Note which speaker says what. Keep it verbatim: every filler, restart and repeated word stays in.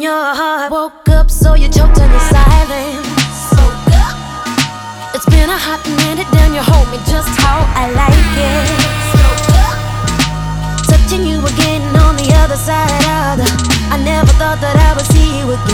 Speaker 1: your heart. Woke up so you choked on your silence. It's been a hot minute, then you hold me just how I like it. Touching you again on the other side of the I never thought that I would see you again.